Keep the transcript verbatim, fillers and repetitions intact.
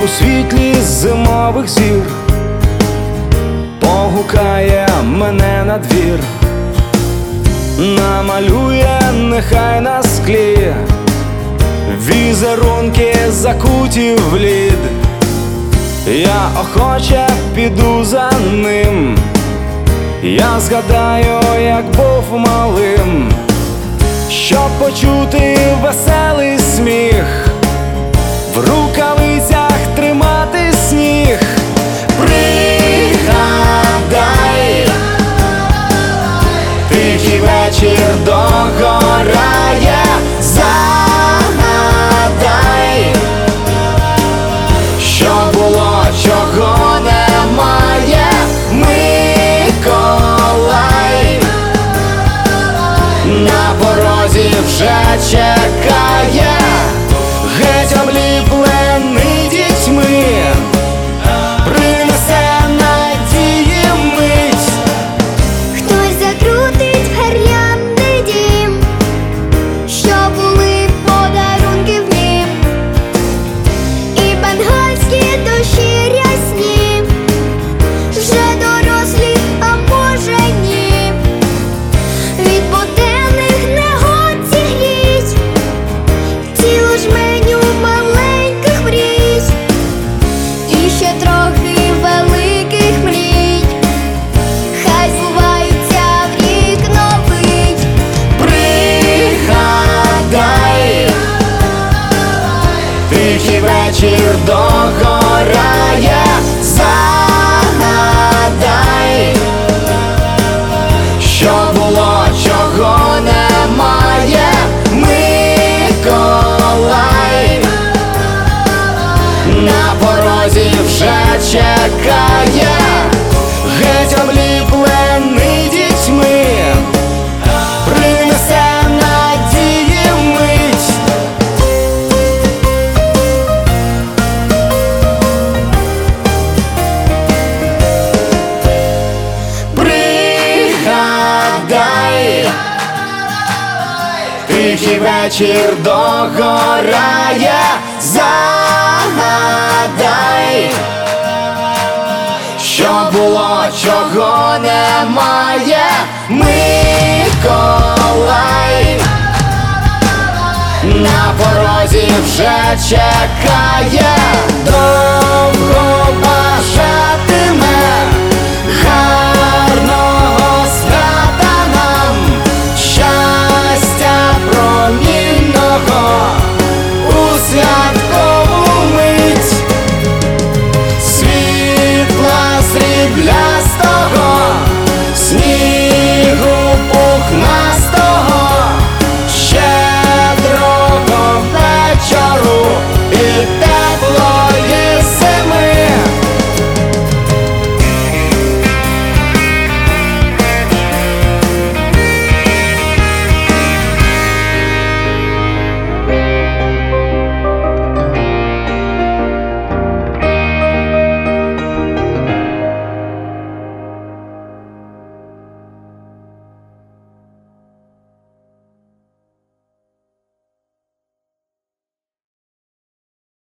у світлі зимових зір погукає мене на двір, намалює нехай на склі візерунки закуті в лід. Я охоче піду за ним, я згадаю, як був малим, щоб почути веселий сміх, в рукавицях тримати сніг. Пригадай, тихий вечір догорає, загадай, що було, чого немає. Миколай на порозі вже чекає, геть обліплений дітьми, принесе надії мить. Хтось закрутить гірлянди дім, що були подарунки в нім, і бенгальські дощі рясні, вже дорослі, а може ні. Від буденних негод зігріть цілу жменю маленьких мрій, і ще трохи великих мрій, хай збуваються в рік новий. Пригадай, тихий вечір догорає, загадай, що було, чого немає. Миколай на порозі вже чекає, геть обліплений дітьми, принесе надії мить. Пригадай, тихий вечір догорає, загадай, що було, чого немає. Миколай на порозі вже чекає, довго